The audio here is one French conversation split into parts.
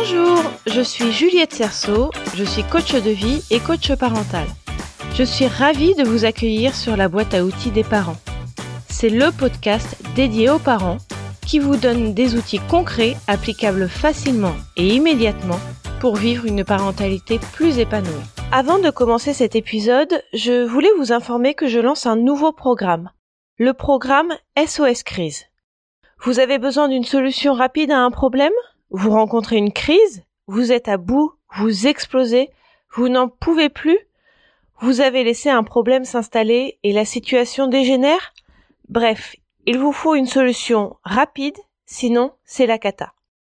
Bonjour, je suis Juliette Cerceau, je suis coach de vie et coach parental. Je suis ravie de vous accueillir sur la boîte à outils des parents. C'est le podcast dédié aux parents qui vous donne des outils concrets applicables facilement et immédiatement pour vivre une parentalité plus épanouie. Avant de commencer cet épisode, je voulais vous informer que je lance un nouveau programme, le programme SOS Crise. Vous avez besoin d'une solution rapide à un problème ? Vous rencontrez une crise ? Vous êtes à bout ? Vous explosez ? Vous n'en pouvez plus ? Vous avez laissé un problème s'installer et la situation dégénère ? Bref, il vous faut une solution rapide, sinon c'est la cata.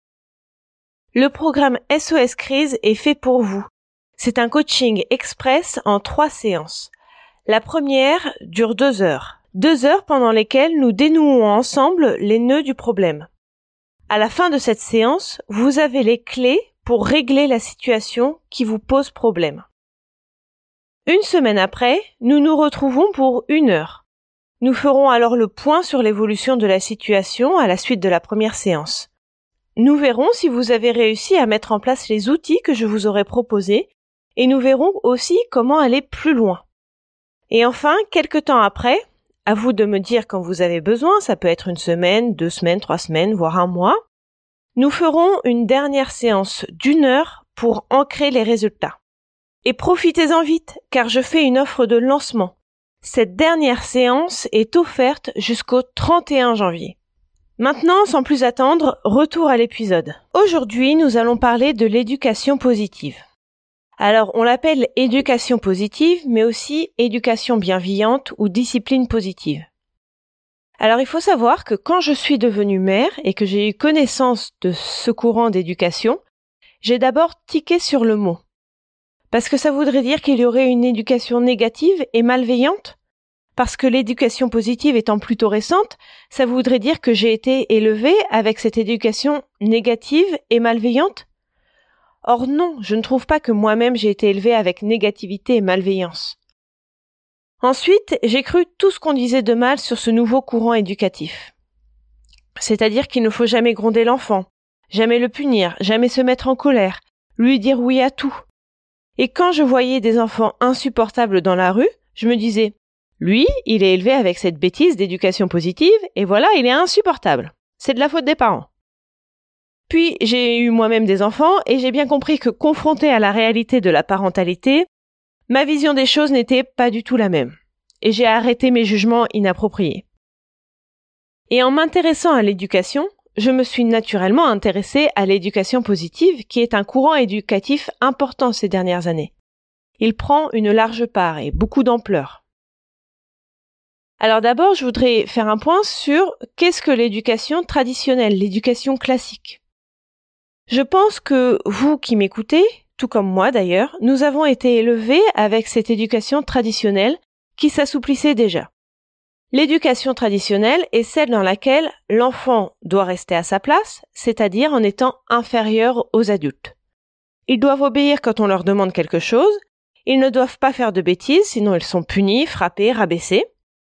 Le programme SOS Crise est fait pour vous. C'est un coaching express en 3 séances. La première dure 2 heures. 2 heures pendant lesquelles nous dénouons ensemble les nœuds du problème. À la fin de cette séance, vous avez les clés pour régler la situation qui vous pose problème. Une semaine après, nous nous retrouvons pour 1 heure. Nous ferons alors le point sur l'évolution de la situation à la suite de la première séance. Nous verrons si vous avez réussi à mettre en place les outils que je vous aurai proposés et nous verrons aussi comment aller plus loin. Et enfin, quelque temps après, à vous de me dire quand vous avez besoin, ça peut être 1 semaine, 2 semaines, 3 semaines, voire 1 mois, nous ferons une dernière séance d'1 heure pour ancrer les résultats. Et profitez-en vite, car je fais une offre de lancement. Cette dernière séance est offerte jusqu'au 31 janvier. Maintenant, sans plus attendre, retour à l'épisode. Aujourd'hui, nous allons parler de l'éducation positive. Alors, on l'appelle éducation positive, mais aussi éducation bienveillante ou discipline positive. Alors, il faut savoir que quand je suis devenue mère et que j'ai eu connaissance de ce courant d'éducation, j'ai d'abord tiqué sur le mot. Parce que ça voudrait dire qu'il y aurait une éducation négative et malveillante ? Parce que l'éducation positive étant plutôt récente, ça voudrait dire que j'ai été élevée avec cette éducation négative et malveillante ? Or non, je ne trouve pas que moi-même j'ai été élevée avec négativité et malveillance. Ensuite, j'ai cru tout ce qu'on disait de mal sur ce nouveau courant éducatif. C'est-à-dire qu'il ne faut jamais gronder l'enfant, jamais le punir, jamais se mettre en colère, lui dire oui à tout. Et quand je voyais des enfants insupportables dans la rue, je me disais « Lui, il est élevé avec cette bêtise d'éducation positive et voilà, il est insupportable. C'est de la faute des parents. » Puis, j'ai eu moi-même des enfants et j'ai bien compris que confrontée à la réalité de la parentalité, ma vision des choses n'était pas du tout la même. Et j'ai arrêté mes jugements inappropriés. Et en m'intéressant à l'éducation, je me suis naturellement intéressée à l'éducation positive qui est un courant éducatif important ces dernières années. Il prend une large part et beaucoup d'ampleur. Alors d'abord, je voudrais faire un point sur qu'est-ce que l'éducation traditionnelle, l'éducation classique. Je pense que vous qui m'écoutez, tout comme moi d'ailleurs, nous avons été élevés avec cette éducation traditionnelle qui s'assouplissait déjà. L'éducation traditionnelle est celle dans laquelle l'enfant doit rester à sa place, c'est-à-dire en étant inférieur aux adultes. Ils doivent obéir quand on leur demande quelque chose, ils ne doivent pas faire de bêtises, sinon ils sont punis, frappés, rabaissés.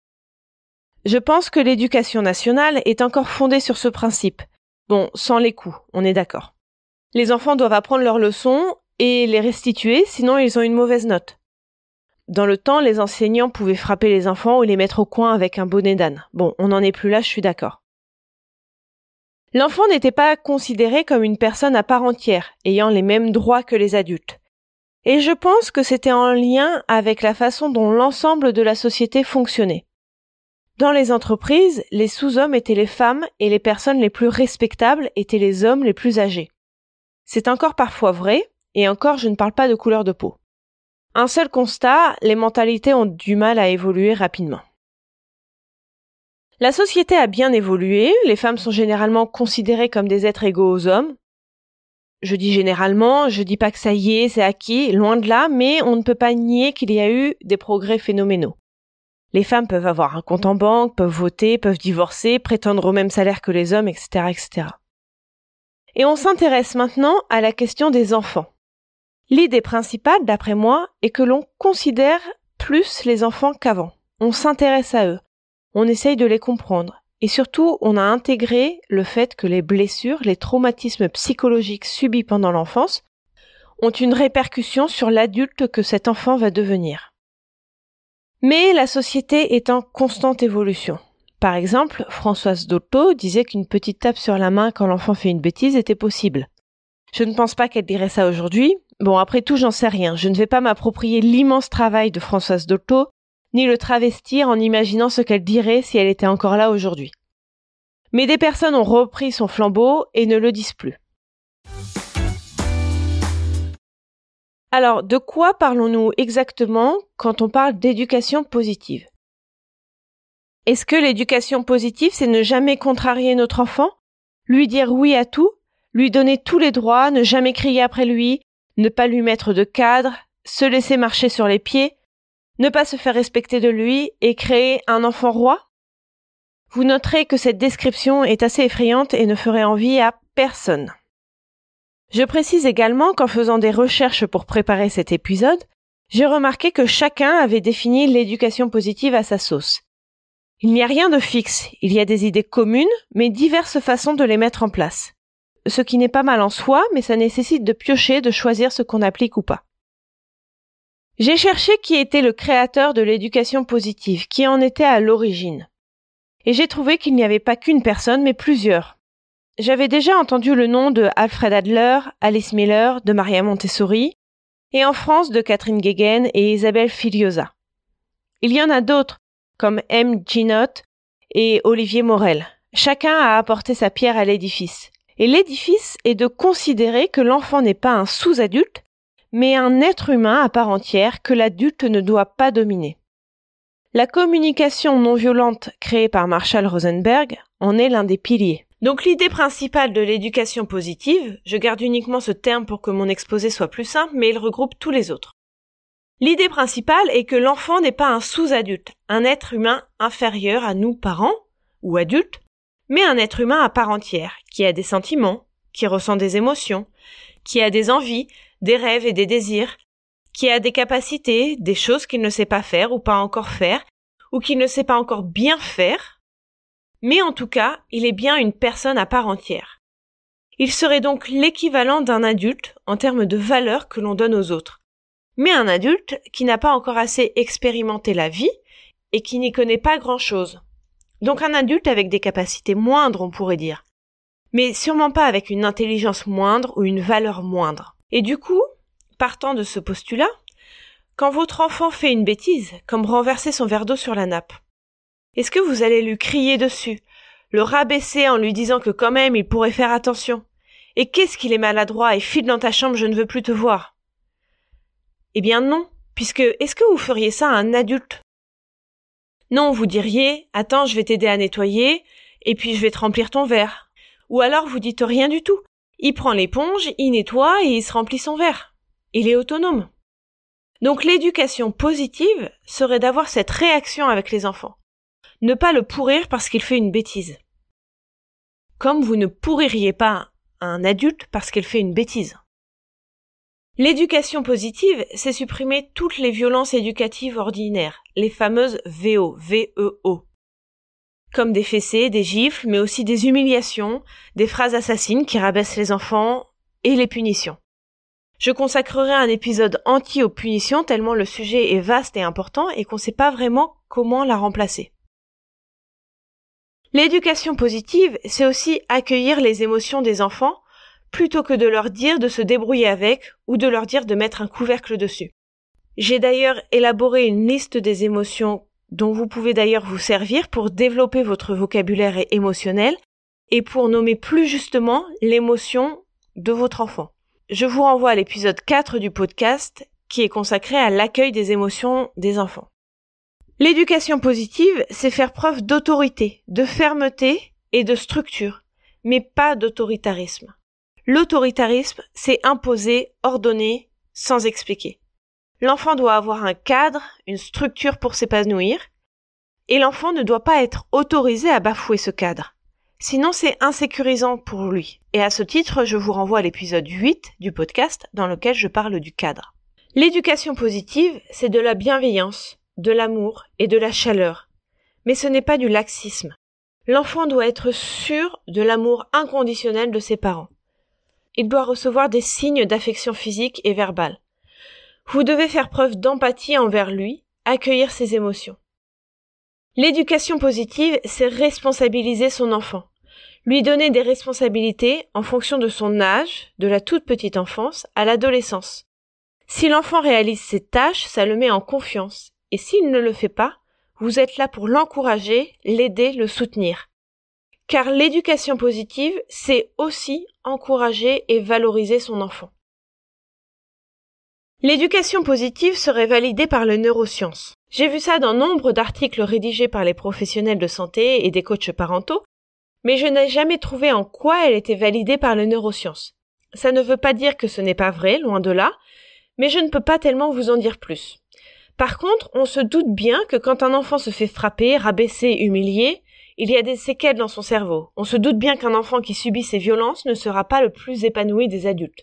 Je pense que l'éducation nationale est encore fondée sur ce principe. Bon, sans les coups, on est d'accord. Les enfants doivent apprendre leurs leçons et les restituer, sinon ils ont une mauvaise note. Dans le temps, les enseignants pouvaient frapper les enfants ou les mettre au coin avec un bonnet d'âne. Bon, on n'en est plus là, je suis d'accord. L'enfant n'était pas considéré comme une personne à part entière, ayant les mêmes droits que les adultes. Et je pense que c'était en lien avec la façon dont l'ensemble de la société fonctionnait. Dans les entreprises, les sous-hommes étaient les femmes et les personnes les plus respectables étaient les hommes les plus âgés. C'est encore parfois vrai, et encore je ne parle pas de couleur de peau. Un seul constat, les mentalités ont du mal à évoluer rapidement. La société a bien évolué, les femmes sont généralement considérées comme des êtres égaux aux hommes. Je dis généralement, je dis pas que ça y est, c'est acquis, loin de là, mais on ne peut pas nier qu'il y a eu des progrès phénoménaux. Les femmes peuvent avoir un compte en banque, peuvent voter, peuvent divorcer, prétendre au même salaire que les hommes, etc., etc. Et on s'intéresse maintenant à la question des enfants. L'idée principale, d'après moi, est que l'on considère plus les enfants qu'avant. On s'intéresse à eux. On essaye de les comprendre. Et surtout, on a intégré le fait que les blessures, les traumatismes psychologiques subis pendant l'enfance ont une répercussion sur l'adulte que cet enfant va devenir. Mais la société est en constante évolution. Par exemple, Françoise Dolto disait qu'une petite tape sur la main quand l'enfant fait une bêtise était possible. Je ne pense pas qu'elle dirait ça aujourd'hui. Bon, après tout, j'en sais rien. Je ne vais pas m'approprier l'immense travail de Françoise Dolto, ni le travestir en imaginant ce qu'elle dirait si elle était encore là aujourd'hui. Mais des personnes ont repris son flambeau et ne le disent plus. Alors, de quoi parlons-nous exactement quand on parle d'éducation positive ? Est-ce que l'éducation positive, c'est ne jamais contrarier notre enfant, lui dire oui à tout, lui donner tous les droits, ne jamais crier après lui, ne pas lui mettre de cadre, se laisser marcher sur les pieds, ne pas se faire respecter de lui et créer un enfant roi ? Vous noterez que cette description est assez effrayante et ne ferait envie à personne. Je précise également qu'en faisant des recherches pour préparer cet épisode, j'ai remarqué que chacun avait défini l'éducation positive à sa sauce. Il n'y a rien de fixe, il y a des idées communes, mais diverses façons de les mettre en place. Ce qui n'est pas mal en soi, mais ça nécessite de piocher, de choisir ce qu'on applique ou pas. J'ai cherché qui était le créateur de l'éducation positive, qui en était à l'origine. Et j'ai trouvé qu'il n'y avait pas qu'une personne, mais plusieurs. J'avais déjà entendu le nom de Alfred Adler, Alice Miller, de Maria Montessori, et en France de Catherine Guéguen et Isabelle Filiosa. Il y en a d'autres, comme M. Ginott et Olivier Morel. Chacun a apporté sa pierre à l'édifice. Et l'édifice est de considérer que l'enfant n'est pas un sous-adulte, mais un être humain à part entière que l'adulte ne doit pas dominer. La communication non violente créée par Marshall Rosenberg en est l'un des piliers. Donc l'idée principale de l'éducation positive, je garde uniquement ce terme pour que mon exposé soit plus simple, mais il regroupe tous les autres. L'idée principale est que l'enfant n'est pas un sous-adulte, un être humain inférieur à nous parents ou adultes, mais un être humain à part entière, qui a des sentiments, qui ressent des émotions, qui a des envies, des rêves et des désirs, qui a des capacités, des choses qu'il ne sait pas faire ou pas encore faire, ou qu'il ne sait pas encore bien faire, mais en tout cas, il est bien une personne à part entière. Il serait donc l'équivalent d'un adulte en termes de valeur que l'on donne aux autres, mais un adulte qui n'a pas encore assez expérimenté la vie et qui n'y connaît pas grand-chose. Donc un adulte avec des capacités moindres, on pourrait dire, mais sûrement pas avec une intelligence moindre ou une valeur moindre. Et du coup, partant de ce postulat, quand votre enfant fait une bêtise, comme renverser son verre d'eau sur la nappe, est-ce que vous allez lui crier dessus, le rabaisser en lui disant que quand même il pourrait faire attention? Et qu'est-ce qu'il est maladroit et file dans ta chambre, je ne veux plus te voir? Eh bien non, puisque est-ce que vous feriez ça à un adulte? Non, vous diriez, attends, je vais t'aider à nettoyer, et puis je vais te remplir ton verre. Ou alors vous dites rien du tout. Il prend l'éponge, il nettoie et il se remplit son verre. Il est autonome. Donc l'éducation positive serait d'avoir cette réaction avec les enfants. Ne pas le pourrir parce qu'il fait une bêtise. Comme vous ne pourririez pas un adulte parce qu'il fait une bêtise. L'éducation positive, c'est supprimer toutes les violences éducatives ordinaires, les fameuses VO, V-E-O. Comme des fessées, des gifles, mais aussi des humiliations, des phrases assassines qui rabaissent les enfants et les punitions. Je consacrerai un épisode entier aux punitions tellement le sujet est vaste et important et qu'on ne sait pas vraiment comment la remplacer. L'éducation positive, c'est aussi accueillir les émotions des enfants plutôt que de leur dire de se débrouiller avec ou de leur dire de mettre un couvercle dessus. J'ai d'ailleurs élaboré une liste des émotions dont vous pouvez d'ailleurs vous servir pour développer votre vocabulaire émotionnel et pour nommer plus justement l'émotion de votre enfant. Je vous renvoie à l'épisode 4 du podcast qui est consacré à l'accueil des émotions des enfants. L'éducation positive, c'est faire preuve d'autorité, de fermeté et de structure, mais pas d'autoritarisme. L'autoritarisme, c'est imposer, ordonner, sans expliquer. L'enfant doit avoir un cadre, une structure pour s'épanouir, et l'enfant ne doit pas être autorisé à bafouer ce cadre. Sinon, c'est insécurisant pour lui. Et à ce titre, je vous renvoie à l'épisode 8 du podcast dans lequel je parle du cadre. L'éducation positive, c'est de la bienveillance, de l'amour et de la chaleur. Mais ce n'est pas du laxisme. L'enfant doit être sûr de l'amour inconditionnel de ses parents. Il doit recevoir des signes d'affection physique et verbale. Vous devez faire preuve d'empathie envers lui, accueillir ses émotions. L'éducation positive, c'est responsabiliser son enfant. Lui donner des responsabilités en fonction de son âge, de la toute petite enfance à l'adolescence. Si l'enfant réalise ses tâches, ça le met en confiance. Et s'il ne le fait pas, vous êtes là pour l'encourager, l'aider, le soutenir. Car l'éducation positive, c'est aussi encourager et valoriser son enfant. L'éducation positive serait validée par les neurosciences. J'ai vu ça dans nombre d'articles rédigés par les professionnels de santé et des coachs parentaux, mais je n'ai jamais trouvé en quoi elle était validée par les neurosciences. Ça ne veut pas dire que ce n'est pas vrai, loin de là, mais je ne peux pas tellement vous en dire plus. Par contre, on se doute bien que quand un enfant se fait frapper, rabaisser, humilier, il y a des séquelles dans son cerveau. On se doute bien qu'un enfant qui subit ces violences ne sera pas le plus épanoui des adultes.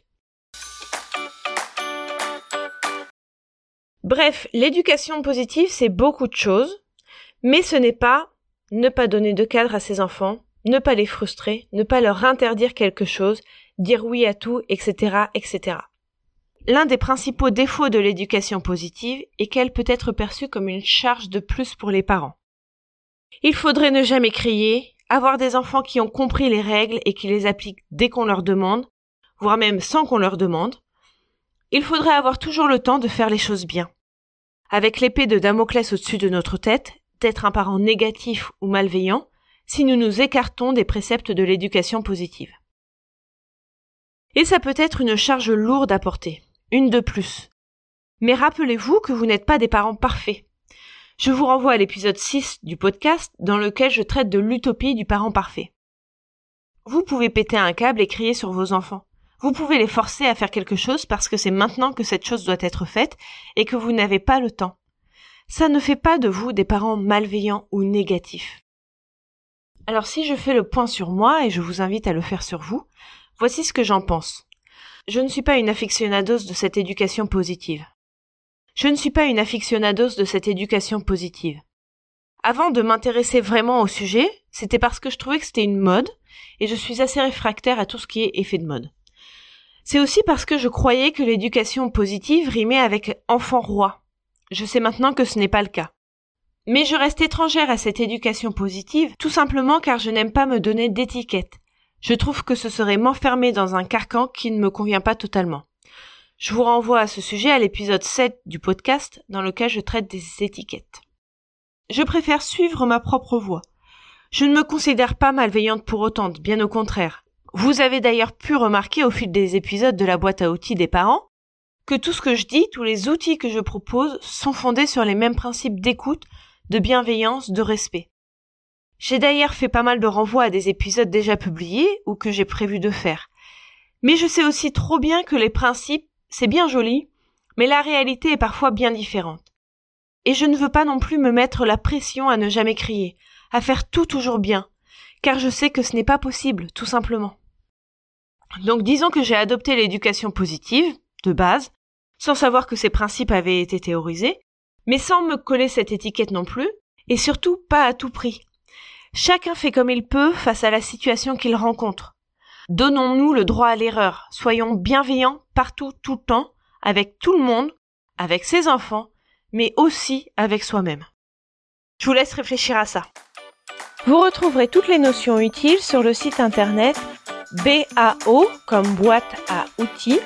Bref, l'éducation positive, c'est beaucoup de choses, mais ce n'est pas ne pas donner de cadre à ses enfants, ne pas les frustrer, ne pas leur interdire quelque chose, dire oui à tout, etc., etc. L'un des principaux défauts de l'éducation positive est qu'elle peut être perçue comme une charge de plus pour les parents. Il faudrait ne jamais crier, avoir des enfants qui ont compris les règles et qui les appliquent dès qu'on leur demande, voire même sans qu'on leur demande. Il faudrait avoir toujours le temps de faire les choses bien. Avec l'épée de Damoclès au-dessus de notre tête, d'être un parent négatif ou malveillant, si nous nous écartons des préceptes de l'éducation positive. Et ça peut être une charge lourde à porter. Une de plus. Mais rappelez-vous que vous n'êtes pas des parents parfaits. Je vous renvoie à l'épisode 6 du podcast dans lequel je traite de l'utopie du parent parfait. Vous pouvez péter un câble et crier sur vos enfants. Vous pouvez les forcer à faire quelque chose parce que c'est maintenant que cette chose doit être faite et que vous n'avez pas le temps. Ça ne fait pas de vous des parents malveillants ou négatifs. Alors si je fais le point sur moi et je vous invite à le faire sur vous, voici ce que j'en pense. Je ne suis pas une aficionados de cette éducation positive. Avant de m'intéresser vraiment au sujet, c'était parce que je trouvais que c'était une mode et je suis assez réfractaire à tout ce qui est effet de mode. C'est aussi parce que je croyais que l'éducation positive rimait avec enfant roi. Je sais maintenant que ce n'est pas le cas. Mais je reste étrangère à cette éducation positive tout simplement car je n'aime pas me donner d'étiquette. Je trouve que ce serait m'enfermer dans un carcan qui ne me convient pas totalement. Je vous renvoie à ce sujet à l'épisode 7 du podcast dans lequel je traite des étiquettes. Je préfère suivre ma propre voie. Je ne me considère pas malveillante pour autant, bien au contraire. Vous avez d'ailleurs pu remarquer au fil des épisodes de la boîte à outils des parents que tout ce que je dis, tous les outils que je propose sont fondés sur les mêmes principes d'écoute, de bienveillance, de respect. J'ai d'ailleurs fait pas mal de renvois à des épisodes déjà publiés ou que j'ai prévu de faire. Mais je sais aussi trop bien que les principes, c'est bien joli, mais la réalité est parfois bien différente. Et je ne veux pas non plus me mettre la pression à ne jamais crier, à faire tout toujours bien, car je sais que ce n'est pas possible, tout simplement. Donc disons que j'ai adopté l'éducation positive, de base, sans savoir que ces principes avaient été théorisés, mais sans me coller cette étiquette non plus, et surtout pas à tout prix. Chacun fait comme il peut face à la situation qu'il rencontre. Donnons-nous le droit à l'erreur, soyons bienveillants partout, tout le temps, avec tout le monde, avec ses enfants, mais aussi avec soi-même. Je vous laisse réfléchir à ça. Vous retrouverez toutes les notions utiles sur le site internet BAO comme boîte à outils,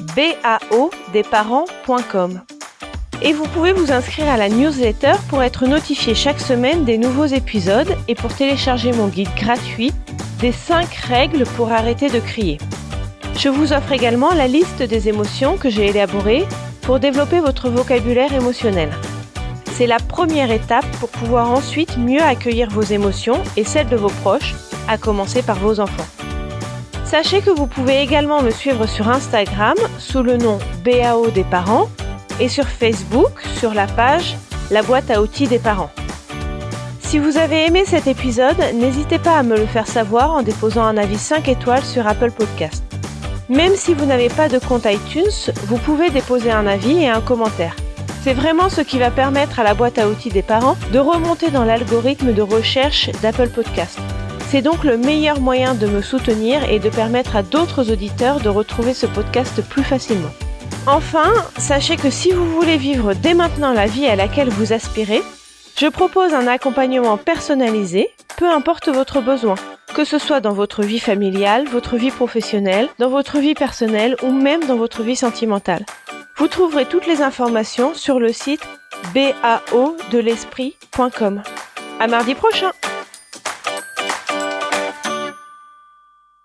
baodesparents.com. Et vous pouvez vous inscrire à la newsletter pour être notifié chaque semaine des nouveaux épisodes et pour télécharger mon guide gratuit des 5 règles pour arrêter de crier. Je vous offre également la liste des émotions que j'ai élaborées pour développer votre vocabulaire émotionnel. C'est la première étape pour pouvoir ensuite mieux accueillir vos émotions et celles de vos proches, à commencer par vos enfants. Sachez que vous pouvez également me suivre sur Instagram sous le nom BAO des parents et sur Facebook sur la page La boîte à outils des parents. Si vous avez aimé cet épisode, n'hésitez pas à me le faire savoir en déposant un avis 5 étoiles sur Apple Podcast. Même si vous n'avez pas de compte iTunes, vous pouvez déposer un avis et un commentaire. C'est vraiment ce qui va permettre à la boîte à outils des parents de remonter dans l'algorithme de recherche d'Apple Podcast. C'est donc le meilleur moyen de me soutenir et de permettre à d'autres auditeurs de retrouver ce podcast plus facilement. Enfin, sachez que si vous voulez vivre dès maintenant la vie à laquelle vous aspirez, je propose un accompagnement personnalisé, peu importe votre besoin, que ce soit dans votre vie familiale, votre vie professionnelle, dans votre vie personnelle ou même dans votre vie sentimentale. Vous trouverez toutes les informations sur le site baodelesprit.com. À mardi prochain!